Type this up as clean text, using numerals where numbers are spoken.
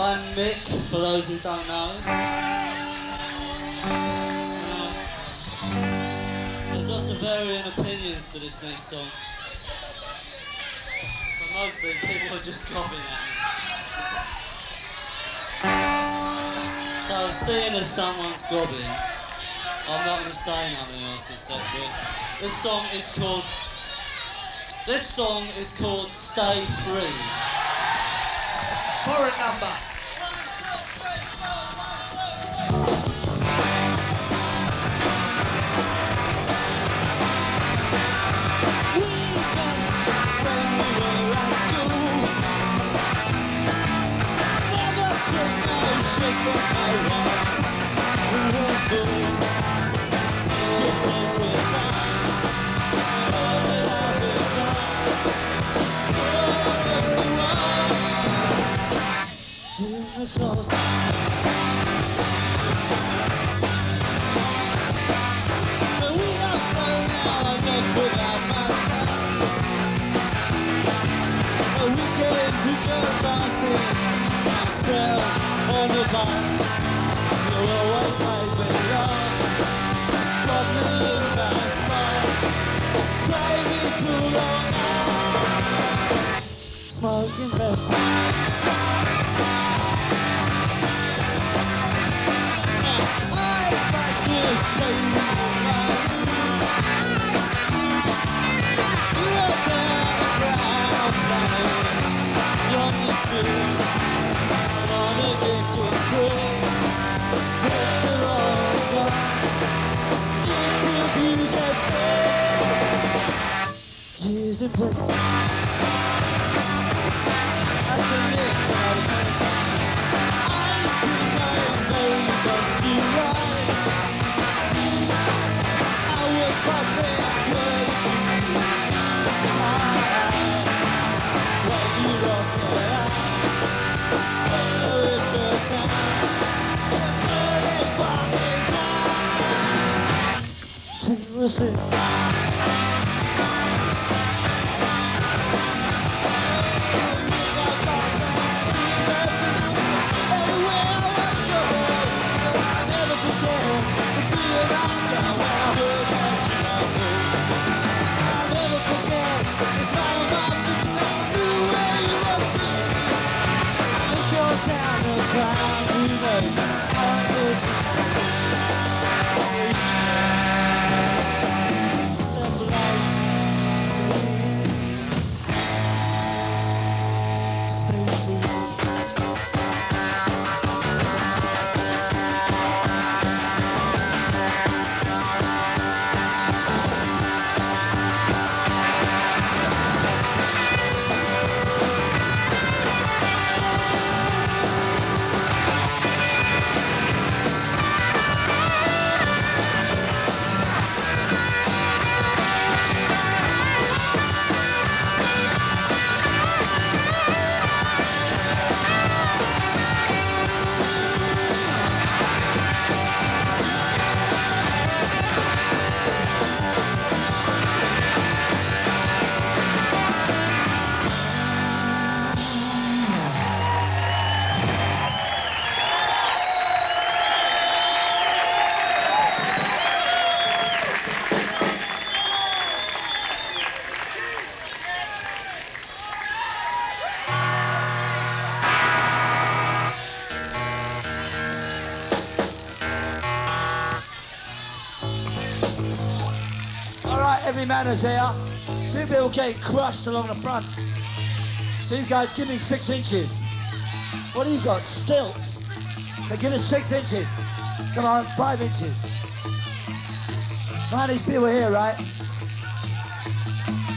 I'm Mick, for those who don't know. There's lots of varying opinions to this next song. But mostly people are just coughing at me. So seeing as someone's gobbing, I'm not going to say nothing else except that this song is called Stay Free. Foreign number. On the bar, you'll always make me laugh. Got me in that fight, play me through your night. Smoking back. I fight this baby in my room. You're there around planet, you're not free. Get you through, hit the road one, until you get there. Years in place, I submit without paying attention. I did my very best to ride. I was perfect where it used to fly. When you rock it out, listen. Heavy manners here. Two people getting crushed along the front. So you guys give me 6 inches. What do you got? Stilts. So give us 6 inches. Come on, 5 inches. None of these people here, right?